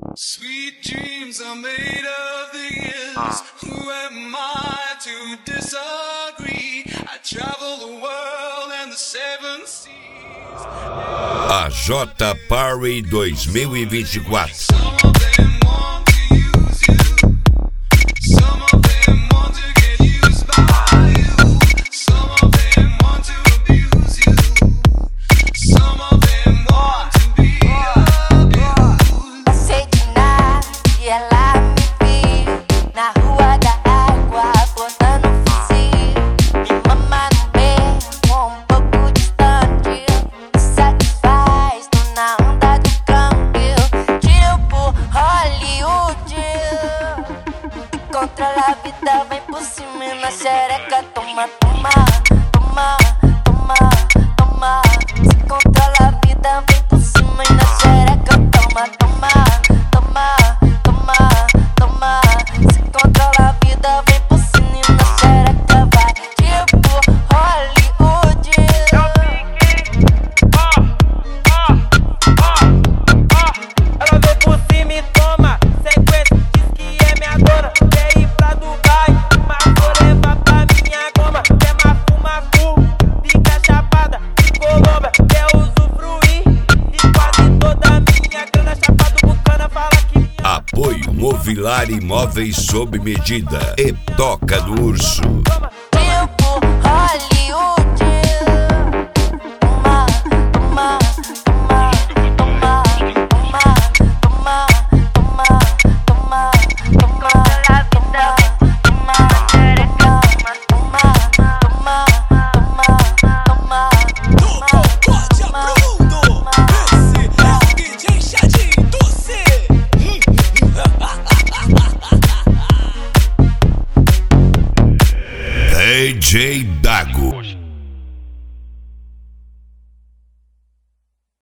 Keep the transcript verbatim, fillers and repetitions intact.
Sweet dreams are made of these. Who am I to disagree? I travel the world and the seven seas. A J Party dois mil e vinte e quatro. Some of them want to use you. Some of them want to get used by you. Some of them want to abuse you. Some of them want to be abused. Passei de nada e ela me viu na rua da água, botando fuzil. Me mama no beco, um pouco distante. Me satisfaz, tô na onda do câmbio. Tipo Hollywood. Controla a vida, vem por cima e na xereca. Toma, toma, toma, toma, toma. Se controla a vida, vem por cima e na xereca. Toma, toma, toma, toma, toma. Se controla a vida, vem por cima e na xereca. Vai tipo Hollywood. Ela vem por cima e toma sequência, diz que é minha dona. Quer ir pra Dubai, mas vou levar pra minha goma. Quer mafu-mafu, fica chapada de Colômbia. Quer usufruir e quase toda a minha grana. Chapado Bucana fala que minha... Apoio Movilar Imóveis sob medida e Toca do Urso. Tipo Hollywood. Toma, toma, toma, toma, toma, toma, toma, toma, toma. A vida toma, xereca, toma, toma, toma, toma, toma. Pode Bruno, esse é o D J Chadinho do C. D J Dago.